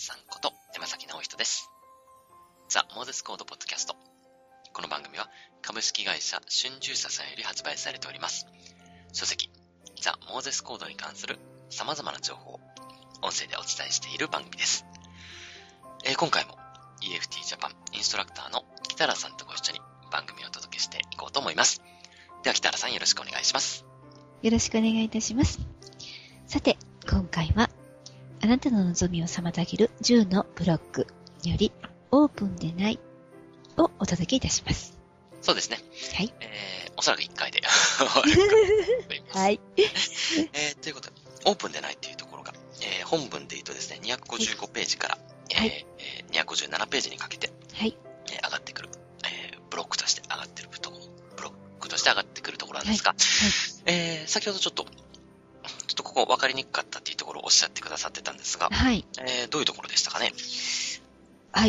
さんこと山崎直人です。ザ・モーゼスコードポッドキャスト。この番組は株式会社春秋社さんより発売されております。書籍ザ・モーゼスコードに関する様々な情報を音声でお伝えしている番組です。今回も EFT ジャパンインストラクターの北原さんとご一緒に番組をお届けしていこうと思います。では北原さん、よろしくお願いします。 よろしくお願いいたします。さて、今回はあなたの望みを妨げる10のブロックよりオープンでないをお届けいたします。 そうですね。 はい。 おそらく1回で終わるかと思います。 はい。 ということで、オープンでないっていうところが、本文で言うとですね、255ページから、257ページにかけて、 はい。 上がってくる、ブロックとして上がってくるところなんですが、はい。先ほどちょっとここ分かりにくかったっていうところをおっしゃってくださってたんですが、 はい。 どういうところでしたかね。 はい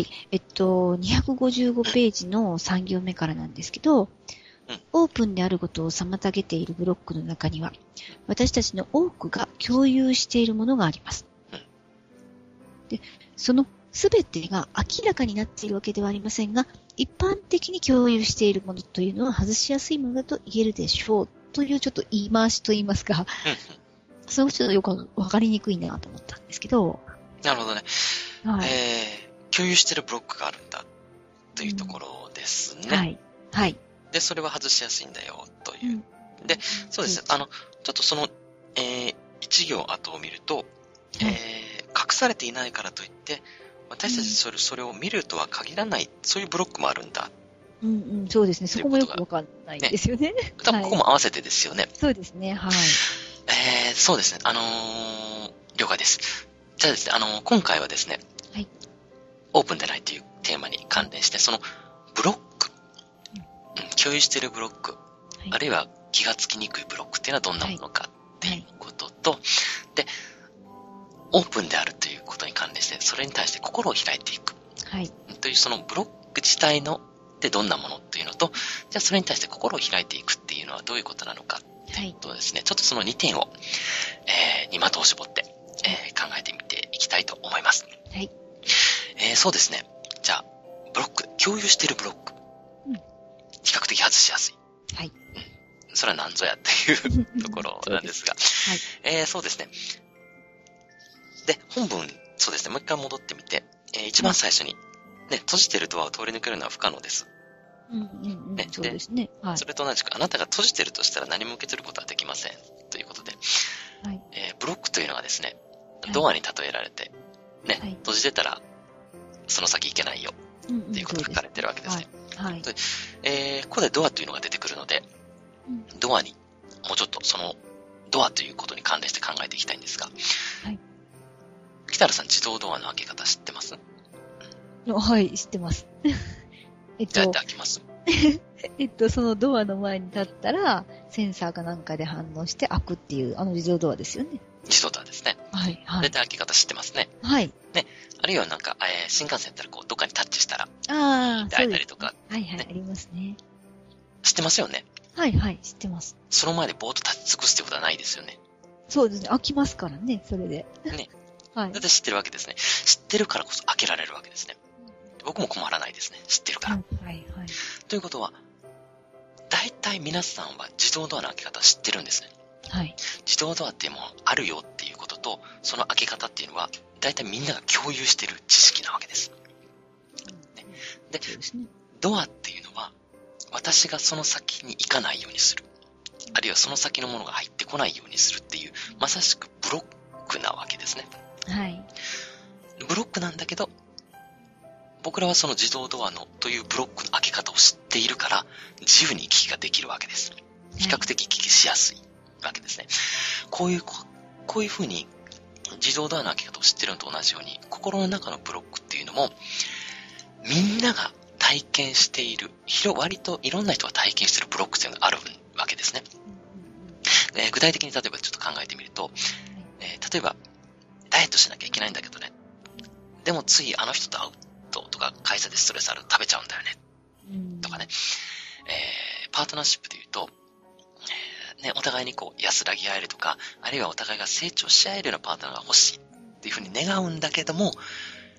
。255ページの3行目からなんですけど、オープンであることを妨げているブロックの中には、私たちの多くが共有しているものがあります。で、そのすべてが明らかになっているわけではありませんが、一般的に共有しているものというのは外しやすいものだと言えるでしょうというちょっと言い回しと言いますか、そのちょっとよくわかりにくいなと思ったんですけど。 なるほどね。 はい。 共有しているブロックがあるんだというところですね。 はい。はい。 で、それは外しやすいんだよという。で、そうです。ちょっとその、一行後を見ると、隠されていないからといって、私たちそれを見るとは限らない、そういうブロックもあるんだ。 そうですね。そこもよくわかんないんですよね。 多分ここも合わせてですよね。 そうですね。はい。 そうですね。了解です。じゃあですね、今回はですね、 はい。 オープンでないというテーマに関連して、そのブロック、共有しているブロック、あるいは気がつきにくいブロックっていうのはどんなものかっていうことと、で、オープンであるということに関連して、それに対して心を開いていく。はい。というそのブロック自体のってどんなものっていうのと、じゃあそれに対して心を開いていくっていうのはどういうことなのかっていうとですね、ちょっとその2点を、に的を絞って、考えてみていきたいと思います。はい。そうですね。じゃあ、ブロック、共有しているブロック。比較的外しやすい。はい。それは何ぞやっていうところなんですが。はい。そうですね。で、本文、そうですね。もう一回戻ってみて、一番最初に、ね、閉じているドアを通り抜けるのは不可能です。 ね、そうですね。 はい。それと同じく、あなたが閉じているとしたら何も受け取ることはできません。ということで。はい。ブロックというのはですね、ドアに例えられて、ね、はい、閉じてたら、その先行けないよ。っていうことが書かれてるわけですね。はい。ここでドアというのが出てくるので、ドアに、もうちょっとその、ドアということに関連して考えていきたいんですが、はい。北原さん、自動ドアの開け方知ってます？ はい、知ってます。 じゃあやって開きます？ そのドアの前に立ったら、センサーかなんかで反応して開くっていう、自動ドアですよね。 自動ドアですね。 はい、はい。 絶対開け方知ってますね。 はい。 ね。あるいはなんか、新幹線だったらこう、どっかにタッチしたら、 開いたりとか、 はいはい、ありますね。 知ってますよね。 はいはい、知ってます。 その前でぼーっと立ち尽くすってことはないですよね。 そうですね。開きますからね、それで。ね。 はい。だって知ってるわけですね。知ってるからこそ開けられるわけですね。僕も困らないですね。知ってるから。はいはい。ということは、大体皆さんは自動ドアの開け方知ってるんですね。はい。自動ドアっていうものあるよっていうことと、その開け方っていうのは、大体みんなが共有している知識なわけです。で、ドアっていうのは、私がその先に行かないようにする。あるいはその先のものが入ってこないようにするっていう、まさしくブロックなわけですね。はい。ブロックなんだけど、僕らはその自動ドアのというブロックの開け方を知っているから、自由に行き来ができるわけです。比較的行き来しやすいわけですね。こういう風に自動ドアの開け方を知っているのと同じように、心の中のブロックっていうのも、みんなが体験している、割といろんな人が体験しているブロックっていうのがあるわけですね。具体的に例えばちょっと考えてみると、例えば、ダイエットしなきゃいけないんだけどね。でも次あの人と会うとか、会社でストレスあると食べちゃうんだよね。とかね。パートナーシップで言うと、ね、お互いにこう安らぎ合えるとか、あるいはお互いが成長し合えるようなパートナーが欲しいっていうふうに願うんだけども、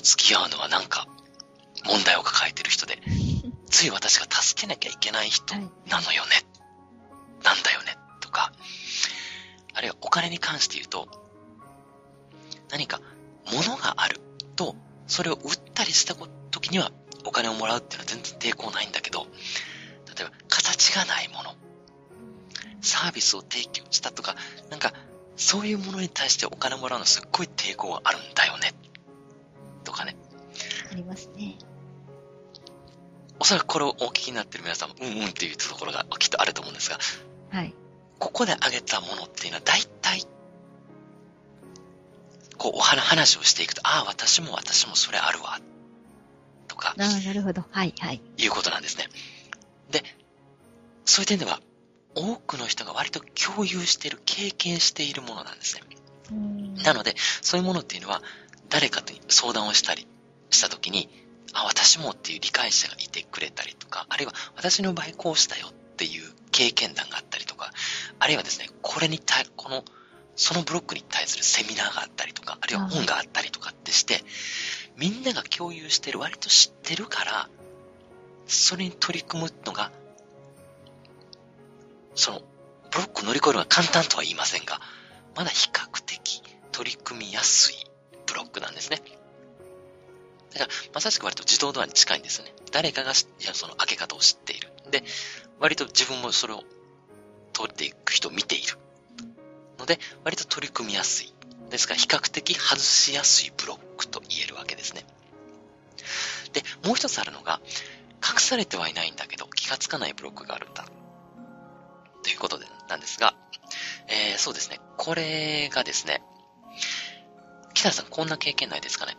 付き合うのはなんか問題を抱えてる人で、つい私が助けなきゃいけない人なのよね、なんだよね、とか、あるいはお金に関して言うと、何か物があると、それを売ったりした時にはお金をもらうっていうのは全然抵抗ないんだけど、例えば形がないもの、サービスを提供したとか、なんかそういうものに対してお金をもらうのすっごい抵抗があるんだよね、とかね。 ありますね。 おそらくこれをお聞きになっている皆さんもうんうんっていうところがきっとあると思うんですが、 はい。 ここで挙げたものっていうのは大体こう話をしていくと、ああ私もそれあるわとか、 なるほど、はいはい、 いうことなんですね。で、そういう点では多くの人が割と共有している、経験しているものなんですね。なのでそういうものっていうのは誰かと相談をしたりしたときに、あ、私もっていう理解者がいてくれたりとか、あるいは私の場合こうしたよっていう経験談があったりとか、あるいはですね、そのブロックに対するセミナーがあったりとか、あるいは本があったりとかってして、みんなが共有してる、割と知ってるから、それに取り組むのが、そのブロックを乗り越えるのが簡単とは言いませんが、まだ比較的取り組みやすいブロックなんですね。だからまさしく割と自動ドアに近いんですよね。誰かがその開け方を知っている。で、割と自分もそれを通っていく人を見ているので、割と取り組みやすい。ですから比較的外しやすいブロックと言えるわけですね。で、もう一つあるのが、隠されてはいないんだけど気がつかないブロックがあるんだということなんですが、そうですね。これがですね、北田さんこんな経験ないですかね。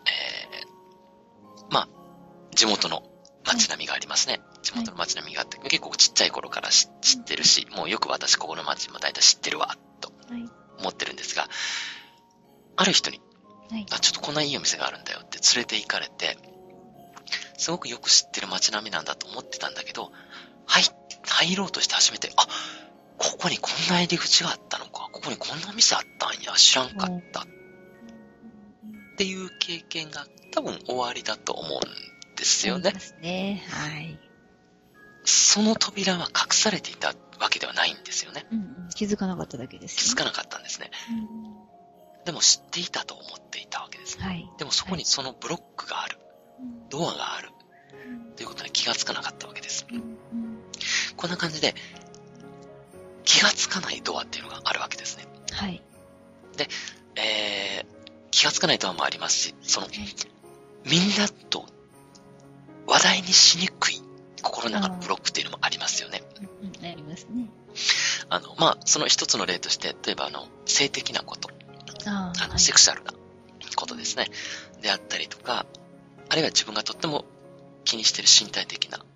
地元の街並みがありますね。地元の街並みがあって、結構ちっちゃい頃から知ってるし、もうよく私ここの街も大体知ってるわ、と思ってるんですが、ある人に、ちょっとこんないいお店があるんだよって連れて行かれて、すごくよく知ってる街並みなんだと思ってたんだけど、入ろうとして初めて、あ、ここにこんな入り口があったのか、ここにこんな店あったんや、知らんかった。っていう経験が多分終わりだと思うんですよね。 そうですね。はい。 その扉は隠されていたわけではないんですよね。 気づかなかっただけです、ね。 気づかなかったんですね。でも知っていたと思っていたわけです。はい。でもそこにそのブロックがある。ドアがある。ということに気がつかなかったわけです。こんな感じで、気がつかないドアっていうのがあるわけですね。はい。で、気がつかないドアもありますし、みんなと話題にしにくい心の中のブロックっていうのもありますよね。 ありますね。 その一つの例として、例えば性的なこと、セクシャルなことですね。であったりとか、あるいは自分がとっても気にしている身体的な、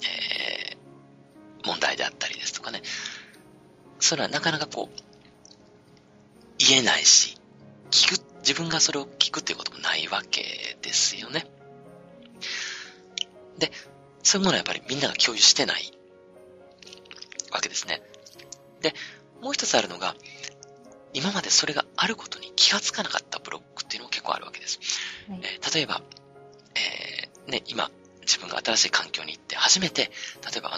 問題であったりですとかね。それはなかなか言えないし、自分がそれを聞くっていうこともないわけですよね。で、そういうものはやっぱりみんなが共有してないわけですね。で、もう一つあるのが、今までそれがあることに気がつかなかったブロックっていうのも結構あるわけです。はい、例えば、今自分が新しい環境に行って初めて、例えば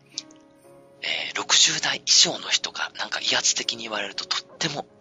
60代以上の人がなんか威圧的に言われるととっても、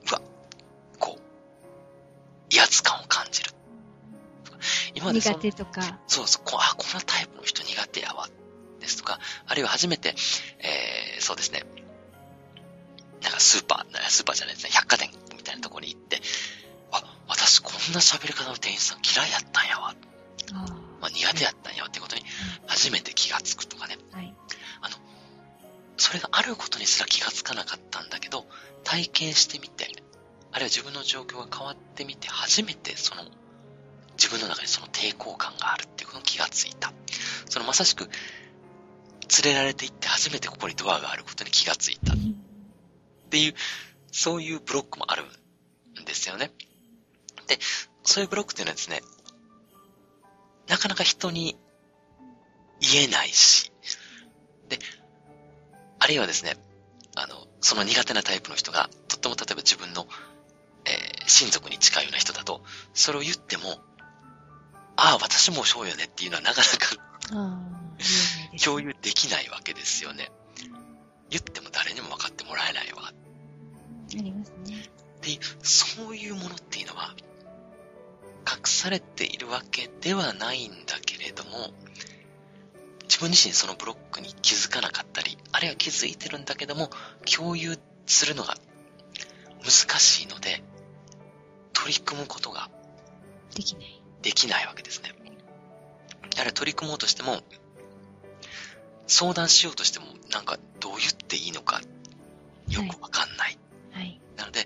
威圧感を感じる。今まで苦手とか。 そうそう、このタイプの人苦手やわ。ですとか、あるいは初めて、そうですね、なんかスーパーじゃないですね、百貨店みたいなところに行って、私こんな喋り方の店員さん嫌いやったんやわ。苦手やったんやわってことに初めて気がつくとかね。はい、それがあることにすら気がつかなかったんだけど、体験してみて、あるいは自分の状況が変わってみて、初めて自分の中にその抵抗感があるっていうことに気がついた。まさしく、連れられていって初めてここにドアがあることに気がついた。っていう、そういうブロックもあるんですよね。で、そういうブロックっていうのはですね、なかなか人に言えないし、で、あるいはですね、その苦手なタイプの人が、とっても例えば自分の、親族に近いような人だと、それを言っても、 ああ、私もそうよねっていうのはなかなか共有できないわけですよね。言っても誰にも分かってもらえないわ。 ありますね。 で、そういうものっていうのは、隠されているわけではないんだけれども、自分自身そのブロックに気づかなかったり、あるいは気づいてるんだけども、共有するのが難しいので、取り組むことができないわけですね。やはり取り組もうとしても、相談しようとしても、なんかどう言っていいのかよくわかんない。 はい。 なので、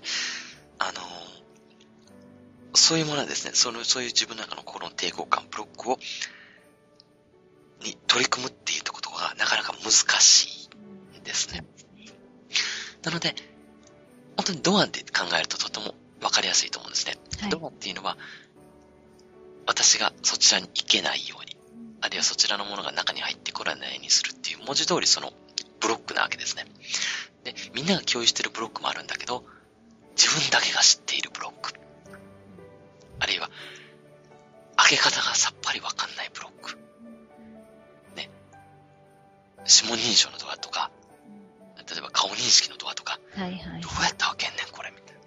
そういうものはですね、そういう自分の中の心の抵抗感、ブロックに取り組むっていうことがなかなか難しいんですね。なので、本当にドアで考えるととてもわかりやすいと思うんですね。はい、ドアっていうのは、私がそちらに行けないように、あるいはそちらのものが中に入ってこられないようにするっていう文字通りそのブロックなわけですね。で、みんなが共有しているブロックもあるんだけど、自分だけが知っているブロック。あるいは、開け方がさっぱりわかんないブロック。ね。指紋認証のドアとか、例えば顔認識のドアとか、どうやって開けんねんこれみたいな。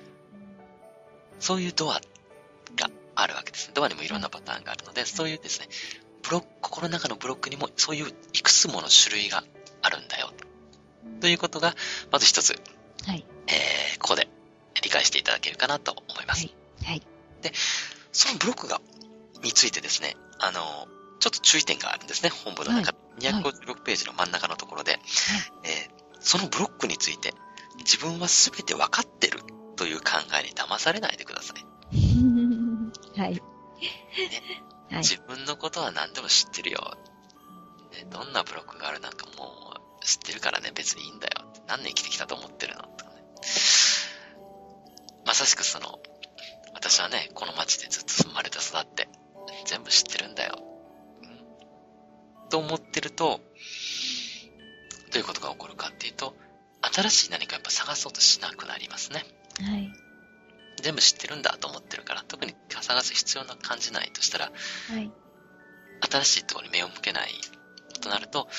そういうドアがあるわけですね。ドアにもいろんなパターンがあるので、そういうですね、心の中のブロックにもそういういくつもの種類があるんだよ。ということが、まず一つ、はい、ここで理解していただけるかなと思います。はいはい、で、そのブロックについてですね、ちょっと注意点があるんですね、本文の中で。はい、256ページの真ん中のところで、はい、そのブロックについて、自分は全て分かってるという考えに騙されないでください。 はい。ねはい、自分のことは何でも知ってるよ。ね、どんなブロックがあるなんかもう知ってるからね、別にいいんだよ。何年生きてきたと思ってるのとかね。まさしく私はね、この街でずっと生まれて育って、全部知ってるんだよ。と思ってると、どういうことが起こるかっていうと、新しい何かやっぱ探そうとしなくなりますね。はい。全部知ってるんだと思ってるから、特に探す必要な感じないとしたら、はい。新しいところに目を向けないとなると、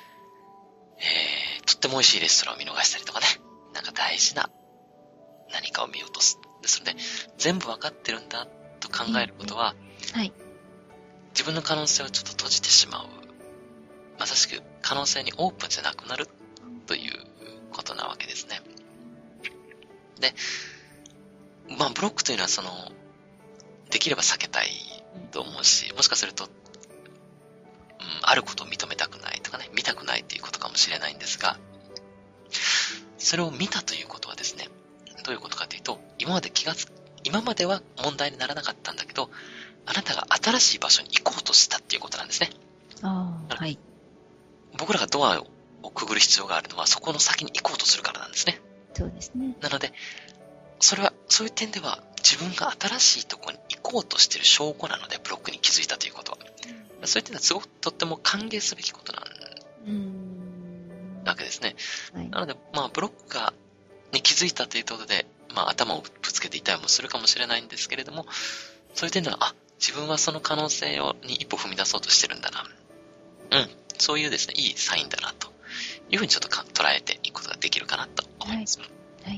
とっても美味しいレストランを見逃したりとかね、なんか大事な何かを見落とす。ですので、全部わかってるんだと考えることは、はい。自分の可能性をちょっと閉じてしまう。まさしく可能性にオープンじゃなくなるということなわけですね。で、まあブロックというのはできれば避けたいと思うし、もしかすると、あることを認めたくないとかね、見たくないということかもしれないんですが、それを見たということはですね、どういうことかというと、今までは問題にならなかったんだけど、あなたが新しい場所に行こうとしたっていうことなんですね。はい。僕らがドアをくぐる必要があるのは、そこの先に行こうとするからなんですね。 そうですね。 なので、そういう点では、自分が新しいところに行こうとしている証拠なので、ブロックに気づいたということは。そういう点ではすごくとっても歓迎すべきことなわけですね。はい、なので、まあ、ブロックに気づいたということで、まあ、頭をぶつけていたりもするかもしれないんですけれども、そういう点では、自分はその可能性に一歩踏み出そうとしてるんだな。そういうですね、いいサインだな、というふうにちょっと捉えていくことができるかなと思います。はい。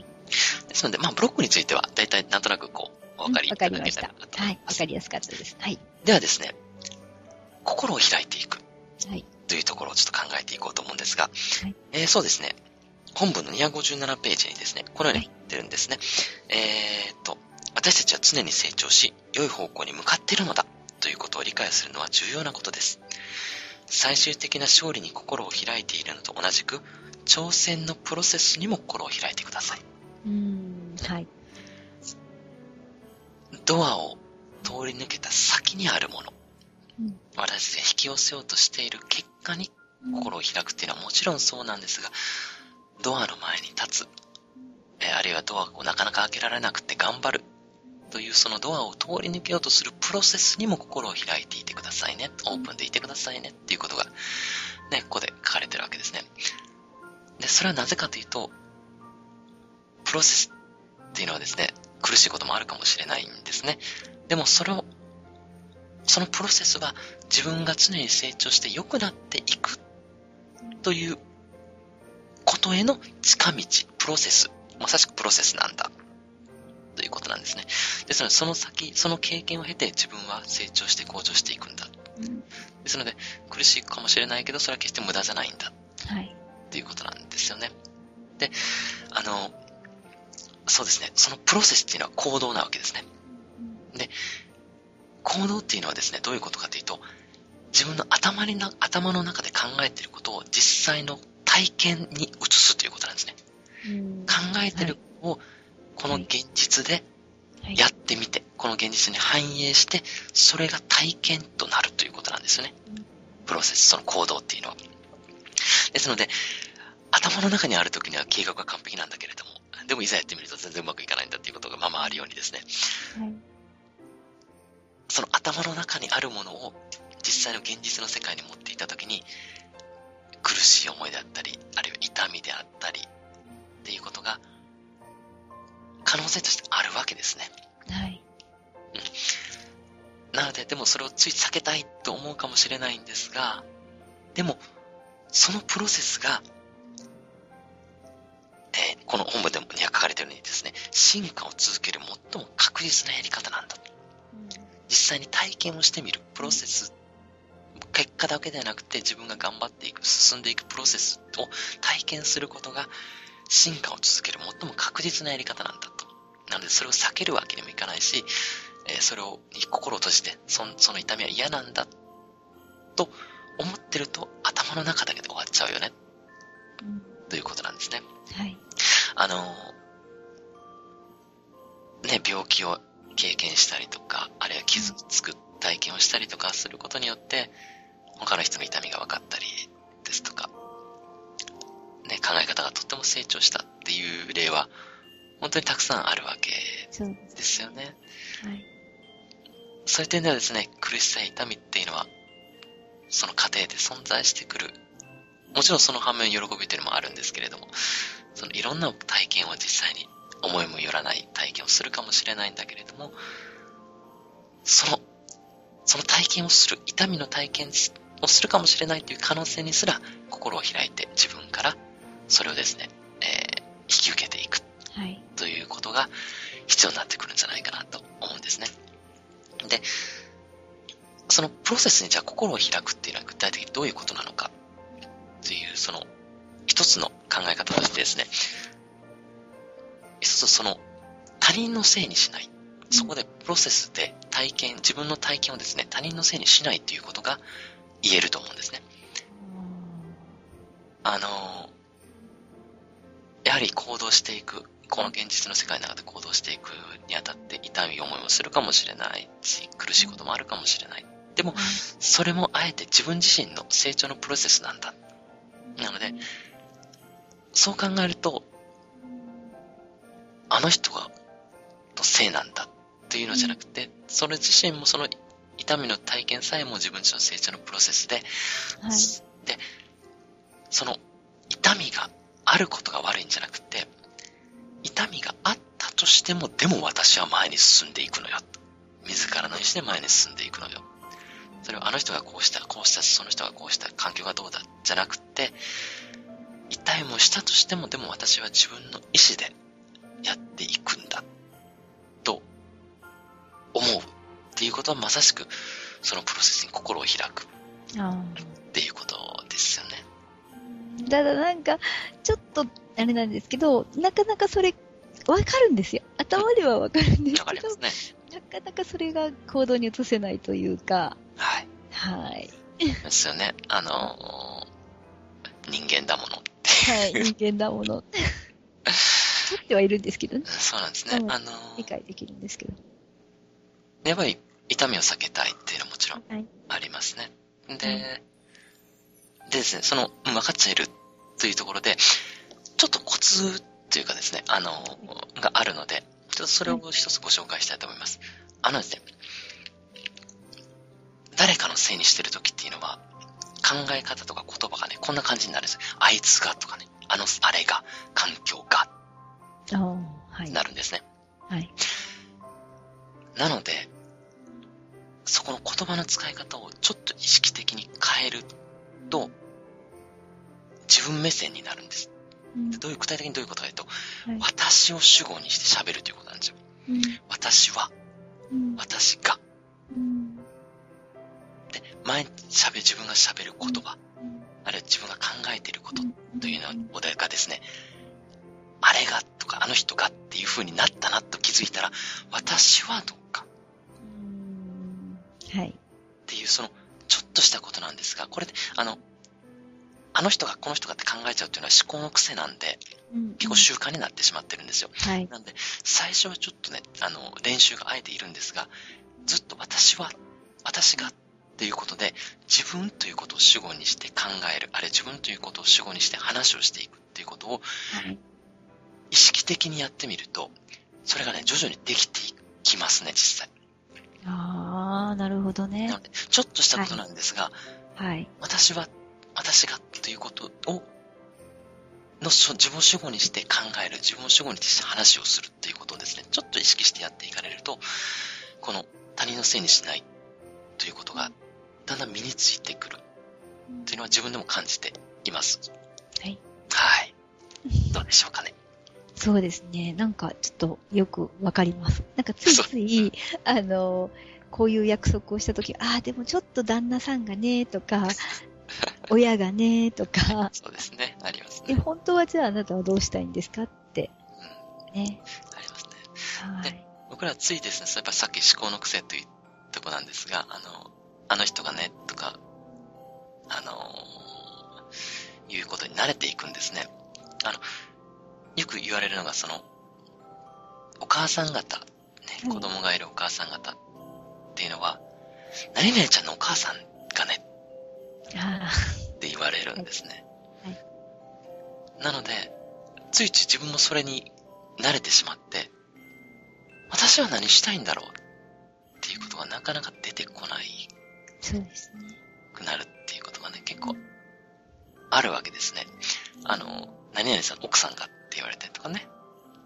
ですので、まあ、ブロックについては、だいたいなんとなくお分かりいただけたらなと思います。 はい。わかりやすかったです。はい。 ではですね、心を開いていく。はい。というところをちょっと考えていこうと思うんですが、はい。そうですね。本文の257ページにですね、このように言ってるんですね。私たちは常に成長し、良い方向に向かっているのだということを理解するのは重要なことです。最終的な勝利に心を開いているのと同じく、挑戦のプロセスにも心を開いてください。はい。ドアを通り抜けた先にあるもの、私が引き寄せようとしている結果に心を開くっていうのはもちろんそうなんですが、ドアの前に立つ、あるいはドアをなかなか開けられなくて頑張るというそのドアを通り抜けようとするプロセスにも心を開いていてくださいね、オープンでいてくださいねっていうことがね、ここで書かれてるわけですね。で、それはなぜかというと、プロセスっていうのはですね、苦しいこともあるかもしれないんですね。でもそれをそのプロセスは自分が常に成長して良くなっていくということへの近道、プロセス、まさしくプロセスなんだということなんですね。ですので、その先、その経験を経て自分は成長して向上していくんだ。ですので、苦しいかもしれないけど、それは決して無駄じゃないんだ。はい。ということなんですよね。で、そうですね、そのプロセスっていうのは行動なわけですね。で、行動っていうのはですね、どういうことかというと、自分の頭の中で考えていることを実際の体験に移すということなんですね。考えていることをこの現実でやってみて、この現実に反映して、それが体験となるということなんですよね。プロセス、その行動っていうのは。ですので、頭の中にあるときには計画が完璧なんだけれども、でもいざやってみると全然うまくいかないんだっていうことがまああるようにですね、その頭の中にあるものを実際の現実の世界に持っていたときに、苦しい思いであったり、あるいは痛みであったりっていうことが可能性としてあるわけですね。はい。なので、でもそれをつい避けたいと思うかもしれないんですが、でもそのプロセスがこの本文でも書かれているようにですね、進化を続ける最も確実なやり方なんだ。実際に体験をしてみるプロセス、結果だけではなくて自分が頑張っていく、進んでいくプロセスを体験することが進化を続ける最も確実なやり方なんだと。なのでそれを避けるわけにもいかないし、それを心を閉じてその痛みは嫌なんだと思ってると頭の中だけで終わっちゃうよね、ということなんですね。はい。病気を経験したりとか、あるいは傷つく体験をしたりとかすることによって、他の人の痛みが分かったりですとか、考え方がとっても成長したっていう例は、本当にたくさんあるわけですよね。はい。そういう点ではですね、苦しさや痛みっていうのは、その過程で存在してくる。もちろんその反面喜びというのもあるんですけれども、そのいろんな体験を実際に思いもよらない体験をするかもしれないんだけれども、その体験をする、痛みの体験をするかもしれないという可能性にすら心を開いて自分からそれをですね、引き受けていくということが必要になってくるんじゃないかなと思うんですね。で、そのプロセスにじゃあ心を開くっていうのは具体的にどういうことなのかというその一つの考え方としてですね、一つその他人のせいにしない。そこでプロセスで自分の体験をですね、他人のせいにしないということが言えると思うんですね。やはり行動していく、この現実の世界の中で行動していくにあたって痛み思いもするかもしれないし、苦しいこともあるかもしれない。でも、それもあえて自分自身の成長のプロセスなんだ。なので、そう考えると、あの人がのせいなんだというのじゃなくて、それ自身もその痛みの体験さえも自分自身の成長のプロセスで、で、その痛みがあることが悪いんじゃなくて、痛みがあったとしても、でも私は前に進んでいくのよ。自らの意思で前に進んでいくのよ。それはあの人がこうした、その人がこうした、環境がどうだ、じゃなくて、痛いもしたとしても、でも私は自分の意思でやっていくんだ。と思うっていうことはまさしくそのプロセスに心を開くっていうことですよね。 ただなんかちょっとあれなんですけど、なかなかそれわかるんですよ。頭ではわかるんですけど、なかなかそれが行動に移せないというか。 はい。 はい。 ですよね。人間だもの。 はい、人間だもの。持ってはいるんですけどね。 そうなんですね。 理解できるんですけど。 やっぱり痛みを避けたいっていうのはもちろんありますね。はい、でですね、分かっちゃいるというところで、ちょっとコツというかですね、があるので、ちょっとそれを一つご紹介したいと思います。ですね、誰かのせいにしてるときっていうのは、考え方とか言葉がね、こんな感じになるんですよ。あいつがとかね、あれが、環境が、なるんですね。はい。なので、 そこの言葉の使い方をちょっと意識的に変えると、自分目線になるんです。具体的にどういうことかというと、私を主語にして喋るということなんですよ。私は、私が。で、自分が喋る言葉、あるいは自分が考えていることというのがですね、あれがとかあの人がっていう風になったなと気づいたら、私はどうか。 はい。 っていう、その、ちょっとしたことなんですが、これで、あの人がこの人がって考えちゃうっていうのは思考の癖なんで、結構習慣になってしまってるんですよ。はい。なんで、最初はちょっとね、練習があえているんですが、ずっと私がっていうことで、自分ということを主語にして考える、あるいは自分ということを主語にして話をしていくっていうことを、意識的にやってみると、それがね、徐々にできていきますね、実際。 ああ、なるほどね。 なので、ちょっとしたことなんですが、はい。私がということを、自分を主語にして考える、自分を主語にして話をするっていうことをですね、ちょっと意識してやっていかれると、この他人のせいにしないということが、だんだん身についてくるというのは自分でも感じています。はい。はい。どうでしょうかね。 そうですね。なんかちょっとよくわかります。なんかついつい、こういう約束をしたとき、でもちょっと旦那さんがね、とか、親がね、とか。 そうですね。ありますね。 本当はじゃああなたはどうしたいんですかって。ね。 ありますね。はい。僕らはついですね、やっぱさっき思考の癖というとこなんですが、あの人がね、とか、いうことに慣れていくんですね。よく言われるのが、お母さん方、ね、子供がいるお母さん方っていうのは、何々ちゃんのお母さんがね、って言われるんですね。はい、なので、ついつい自分もそれに慣れてしまって、私は何したいんだろうっていうことがなかなか出てこない。 そうですね。 くなるっていうことがね、結構あるわけですね。何々さん、奥さんがって言われたりとかね。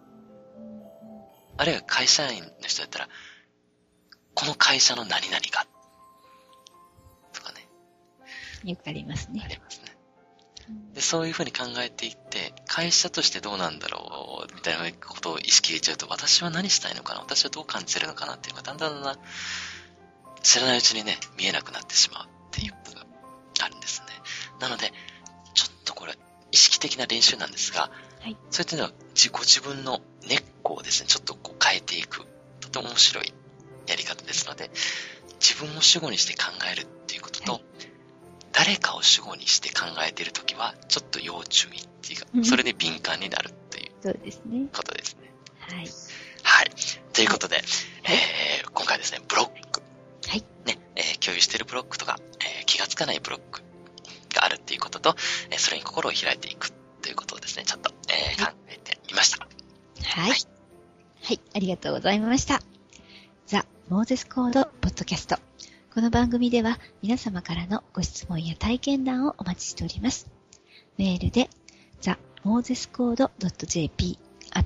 あるいは会社員の人だったら、この会社の何々が。とかね。 よくありますね。 ありますね。で、そういうふうに考えていって、会社としてどうなんだろう、みたいなことを意識入れちゃうと、私は何したいのかな、私はどう感じてるのかなっていうのがだんだん知らないうちにね、見えなくなってしまうっていうことがあるんですね。なので、ちょっとこれ、意識的な練習なんですが、はい、そういったのは自分の根っこをですね、ちょっと変えていく、とても面白いやり方ですので、自分を主語にして考えるっていうことと、はい、誰かを主語にして考えているときは、ちょっと要注意っていうか、それで敏感になるっていうことですね。はい。はい。ということで、はい、今回ですね、ブロック。はい。ね、共有しているブロックとか、気がつかないブロックがあるっていうことと、それに心を開いていくということをですね、ちょっと、考えてみました。 はい。はい。はい、ありがとうございました。ザ・モーゼスコードポッドキャスト。この番組では皆様からのご質問や体験談をお待ちしております。メールで themosescode.jp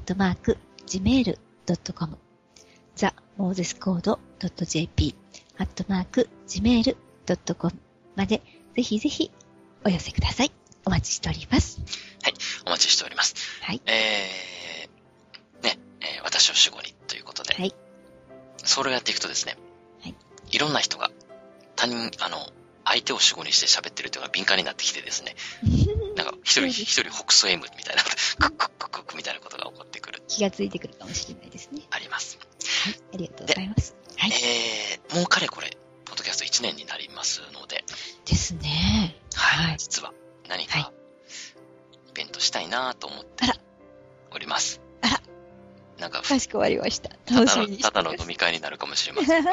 @gmail.com themosescode.jp @gmail.com までぜひぜひお寄せください。お待ちしております。 はい、お待ちしております。はい。私を主語にということで、はい。それをやっていくとですね、はい。いろんな人が相手を主語にして喋ってるというのが敏感になってきてですね、なんか一人北総 M みたいな、クックックックみたいなことが起こってくる。 気がついてくるかもしれないですね。 あります。 はい、ありがとうございます。はい。 もうかれこれ、ポッドキャスト1年になりますので。 ですね。 はい。はい、実は何かイベントしたいなと思っております。 あら。 なんか、 かしこまりました。楽しみにしてます。 ただの飲み会になるかもしれません。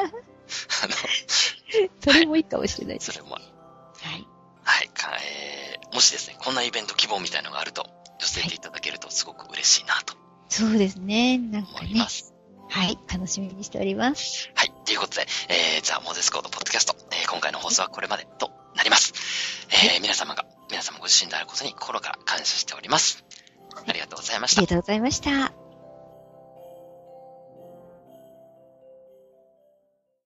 それもいいかもしれないです。 それも。はい。はい。もしですね、こんなイベント希望みたいなのがあると、寄せていただけるとすごく嬉しいなと。 そうですね。なんかね。 思います。 はい。楽しみにしております。 はい。ということで、ザ・モーゼスコードポッドキャスト、今回の放送はこれまでとなります。皆様ご自身であることに心から感謝しております。ありがとうございました。 ありがとうございました。